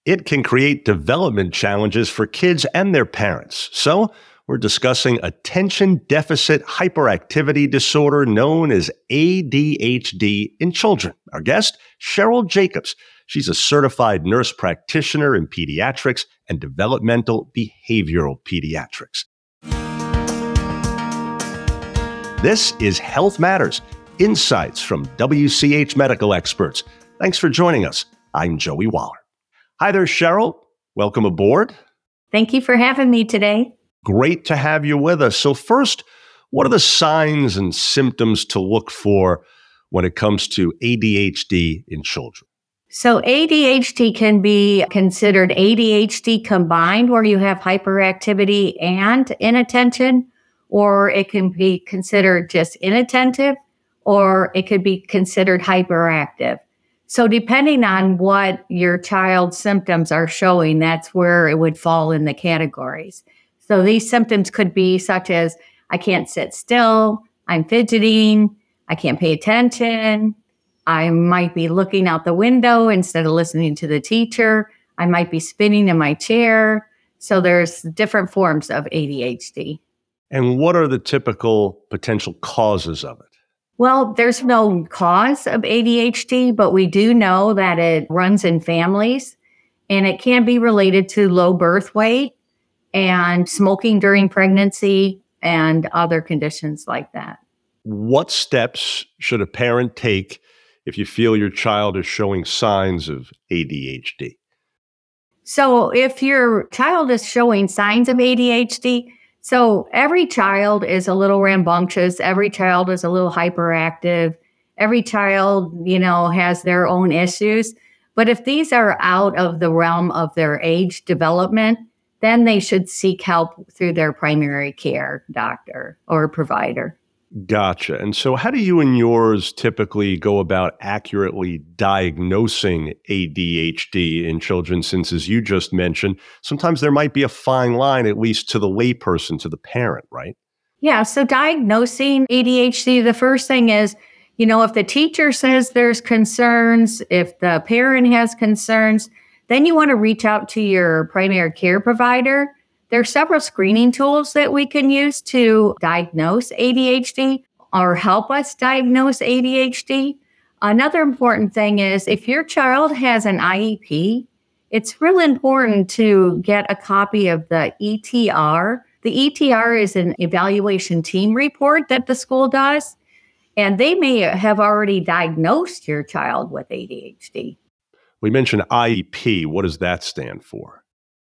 it can create development challenges for kids and their parents. So, we're discussing attention deficit hyperactivity disorder known as ADHD in children. Our guest, Cheryl Jacobs. She's a certified nurse practitioner in pediatrics and developmental behavioral pediatrics. This is Health Matters, insights from WCH medical experts. Thanks for joining us. I'm Joey Waller. Hi there, Cheryl. Welcome aboard. Thank you for having me today. Great to have you with us. So first, what are the signs and symptoms to look for when it comes to ADHD in children? So ADHD can be considered ADHD combined, where you have hyperactivity and inattention, or it can be considered just inattentive, or it could be considered hyperactive. So depending on what your child's symptoms are showing, that's where it would fall in the categories. So these symptoms could be such as, I can't sit still, I'm fidgeting, I can't pay attention, I might be looking out the window instead of listening to the teacher, I might be spinning in my chair. So there's different forms of ADHD. And what are the typical potential causes of it? Well, there's no cause of ADHD, but we do know that it runs in families, and it can be related to low birth weight and smoking during pregnancy and other conditions like that. What steps should a parent take if you feel your child is showing signs of ADHD? So if your child is showing signs of ADHD, so every child is a little rambunctious, every child is a little hyperactive, every child, has their own issues. But if these are out of the realm of their age development, then they should seek help through their primary care doctor or provider. Gotcha. And so how do you and yours typically go about accurately diagnosing ADHD in children? Since, as you just mentioned, sometimes there might be a fine line, at least to the layperson, to the parent, right? Yeah. So diagnosing ADHD, the first thing is, if the teacher says there's concerns, if the parent has concerns, then you want to reach out to your primary care provider. There are several screening tools that we can use to diagnose ADHD or help us diagnose ADHD. Another important thing is if your child has an IEP, it's really important to get a copy of the ETR. The ETR is an evaluation team report that the school does, and they may have already diagnosed your child with ADHD. We mentioned IEP. What does that stand for?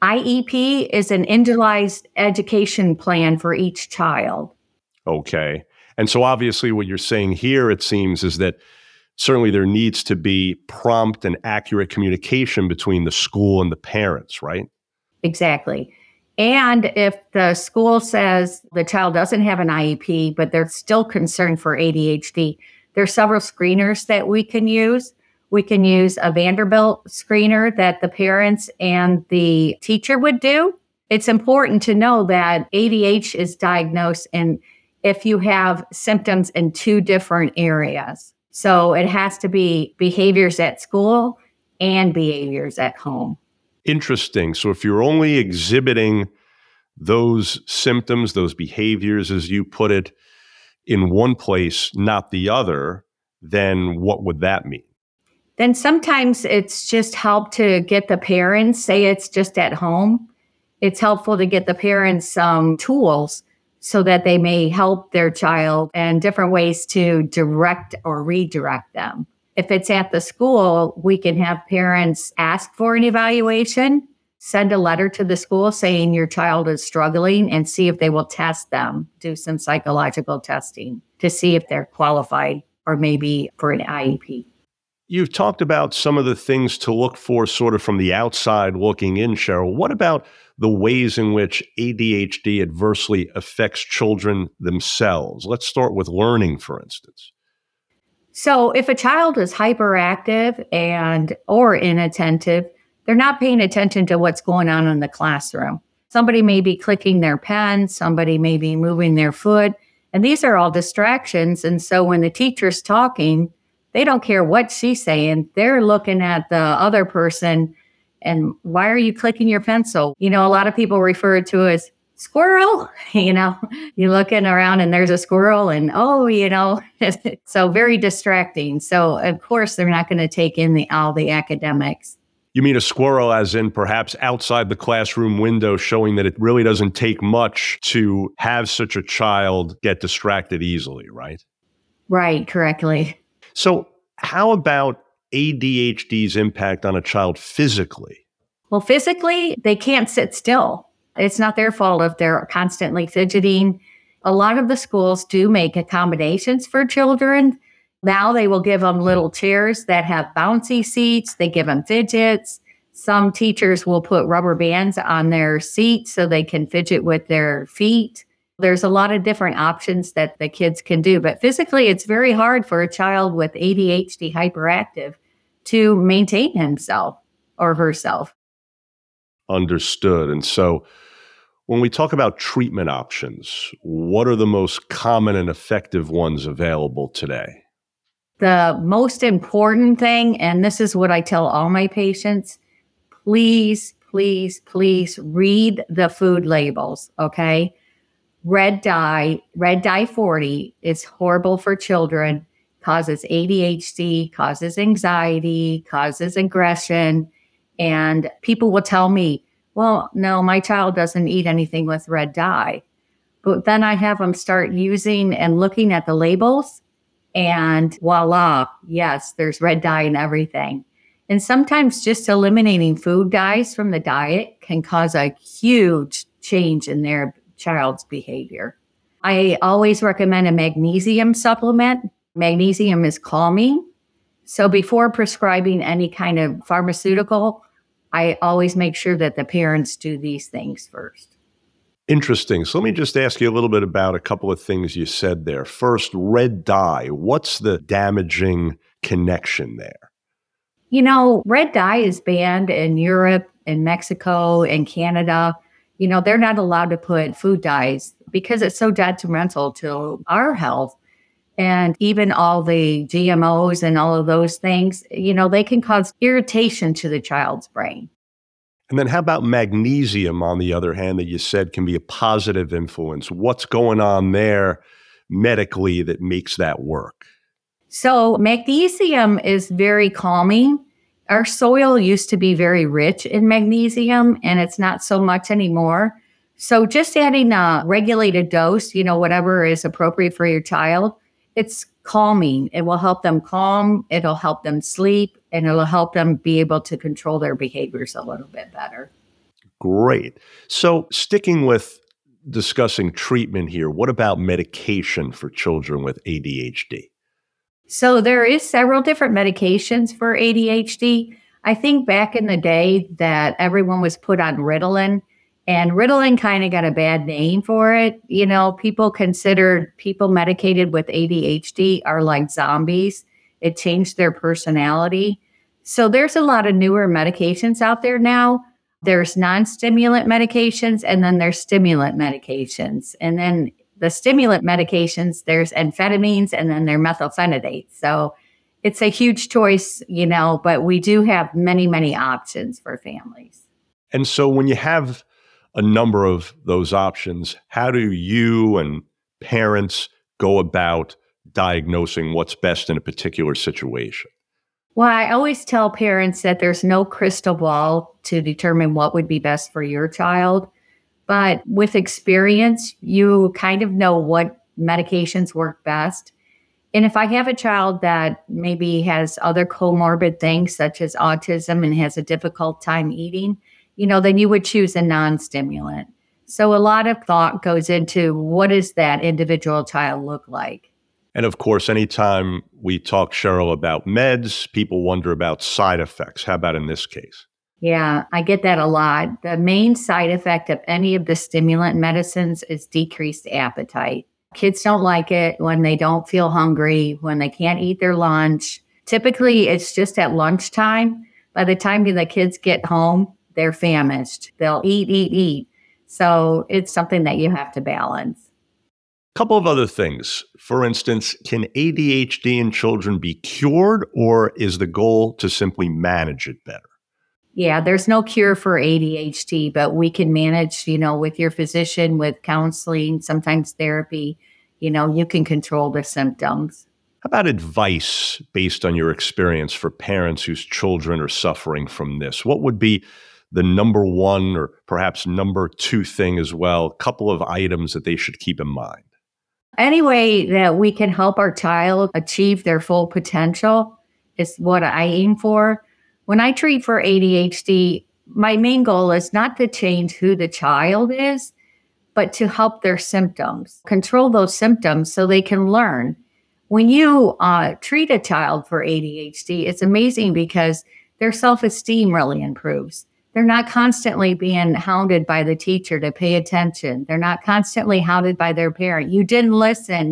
IEP is an individualized education plan for each child. Okay. And so obviously what you're saying here, it seems, is that certainly there needs to be prompt and accurate communication between the school and the parents, right? Exactly. And if the school says the child doesn't have an IEP, but they're still concerned for ADHD, there are several screeners that we can use. We can use a Vanderbilt screener that the parents and the teacher would do. It's important to know that ADHD is diagnosed and if you have symptoms in two different areas. So it has to be behaviors at school and behaviors at home. Interesting. So if you're only exhibiting those symptoms, those behaviors, as you put it, in one place, not the other, then what would that mean? Then sometimes it's just help to get the parents, say it's just at home. It's helpful to get the parents some tools so that they may help their child and different ways to direct or redirect them. If it's at the school, we can have parents ask for an evaluation, send a letter to the school saying your child is struggling and see if they will test them, do some psychological testing to see if they're qualified or maybe for an IEP. You've talked about some of the things to look for sort of from the outside looking in, Cheryl. What about the ways in which ADHD adversely affects children themselves? Let's start with learning, for instance. So if a child is hyperactive or inattentive, they're not paying attention to what's going on in the classroom. Somebody may be clicking their pen, somebody may be moving their foot, and these are all distractions. And so when the teacher's talking, they don't care what she's saying. They're looking at the other person, And why are you clicking your pencil? A lot of people refer to it as squirrel. You're looking around and there's a squirrel and, so very distracting. So, of course, they're not going to take in all the academics. You mean a squirrel as in perhaps outside the classroom window, showing that it really doesn't take much to have such a child get distracted easily, right? Right, correctly. So how about ADHD's impact on a child physically? Well, physically, they can't sit still. It's not their fault if they're constantly fidgeting. A lot of the schools do make accommodations for children. Now they will give them little chairs that have bouncy seats. They give them fidgets. Some teachers will put rubber bands on their seats so they can fidget with their feet. There's a lot of different options that the kids can do. But physically, it's very hard for a child with ADHD hyperactive to maintain himself or herself. Understood. And so when we talk about treatment options, what are the most common and effective ones available today? The most important thing, and this is what I tell all my patients, please, please, please read the food labels, okay? Red dye 40 is horrible for children, causes ADHD, causes anxiety, causes aggression. And people will tell me, well, no, my child doesn't eat anything with red dye. But then I have them start using and looking at the labels. And voila, yes, there's red dye in everything. And sometimes just eliminating food dyes from the diet can cause a huge change in their child's behavior. I always recommend a magnesium supplement. Magnesium is calming. So before prescribing any kind of pharmaceutical, I always make sure that the parents do these things first. Interesting. So let me just ask you a little bit about a couple of things you said there. First, red dye. What's the damaging connection there? Red dye is banned in Europe and Mexico and Canada. They're not allowed to put food dyes because it's so detrimental to our health. And even all the GMOs and all of those things, they can cause irritation to the child's brain. And then how about magnesium, on the other hand, that you said can be a positive influence? What's going on there medically that makes that work? So magnesium is very calming. Our soil used to be very rich in magnesium, and it's not so much anymore. So just adding a regulated dose, whatever is appropriate for your child, it's calming. It will help them calm. It'll help them sleep, and it'll help them be able to control their behaviors a little bit better. Great. So sticking with discussing treatment here, what about medication for children with ADHD? So there is several different medications for ADHD. I think back in the day that everyone was put on Ritalin, and Ritalin kind of got a bad name for it. People considered people medicated with ADHD are like zombies. It changed their personality. So there's a lot of newer medications out there now. There's non-stimulant medications, and then there's stimulant medications. And then the stimulant medications, there's amphetamines, and then there are methylphenidates. So it's a huge choice, but we do have many, many options for families. And so when you have a number of those options, how do you and parents go about diagnosing what's best in a particular situation? Well, I always tell parents that there's no crystal ball to determine what would be best for your child. But with experience, you kind of know what medications work best. And if I have a child that maybe has other comorbid things such as autism and has a difficult time eating, then you would choose a non-stimulant. So a lot of thought goes into what does that individual child look like? And of course, anytime we talk, Cheryl, about meds, people wonder about side effects. How about in this case? Yeah, I get that a lot. The main side effect of any of the stimulant medicines is decreased appetite. Kids don't like it when they don't feel hungry, when they can't eat their lunch. Typically, it's just at lunchtime. By the time the kids get home, they're famished. They'll eat. So it's something that you have to balance. A couple of other things. For instance, can ADHD in children be cured, or is the goal to simply manage it better? Yeah, there's no cure for ADHD, but we can manage, with your physician, with counseling, sometimes therapy, you can control the symptoms. How about advice based on your experience for parents whose children are suffering from this? What would be the number one or perhaps number two thing as well? A couple of items that they should keep in mind. Any way that we can help our child achieve their full potential is what I aim for. When I treat for ADHD, my main goal is not to change who the child is, but to help their symptoms, control those symptoms so they can learn. When you treat a child for ADHD, it's amazing because their self-esteem really improves. They're not constantly being hounded by the teacher to pay attention. They're not constantly hounded by their parent. You didn't listen.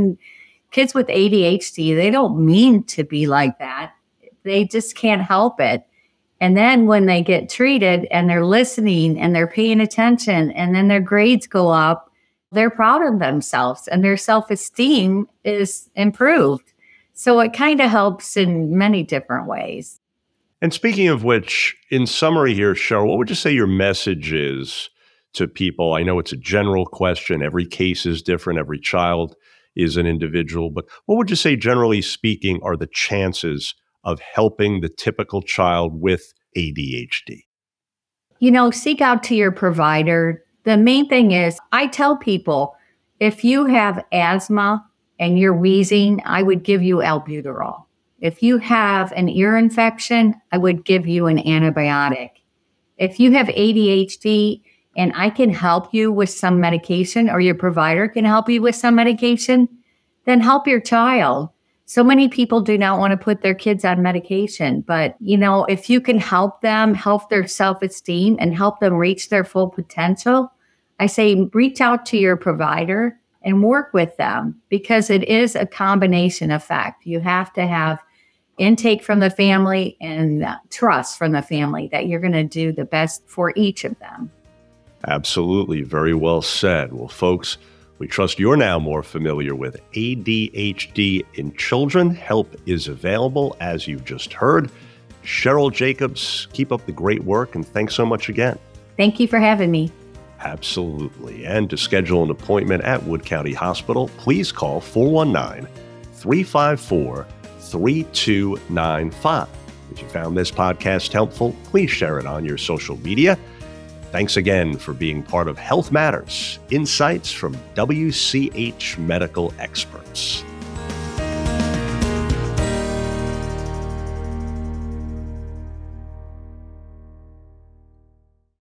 Kids with ADHD, they don't mean to be like that. They just can't help it. And then when they get treated and they're listening and they're paying attention and then their grades go up, they're proud of themselves and their self-esteem is improved. So it kind of helps in many different ways. And speaking of which, in summary here, Cheryl, what would you say your message is to people? I know it's a general question. Every case is different. Every child is an individual. But what would you say, generally speaking, are the chances of helping the typical child with ADHD? Seek out to your provider. The main thing is, I tell people, if you have asthma and you're wheezing, I would give you albuterol. If you have an ear infection, I would give you an antibiotic. If you have ADHD and I can help you with some medication or your provider can help you with some medication, then help your child. So many people do not want to put their kids on medication, but if you can help them, help their self-esteem and help them reach their full potential, I say reach out to your provider and work with them because it is a combination effect. You have to have intake from the family and trust from the family that you're going to do the best for each of them. Absolutely. Very well said. Well, folks, we trust you're now more familiar with ADHD in children. Help is available, as you've just heard. Cheryl Jacobs, keep up the great work, and thanks so much again. Thank you for having me. Absolutely. And to schedule an appointment at Wood County Hospital, please call 419-354-3295. If you found this podcast helpful, please share it on your social media. Thanks again for being part of Health Matters, insights from WCH medical experts.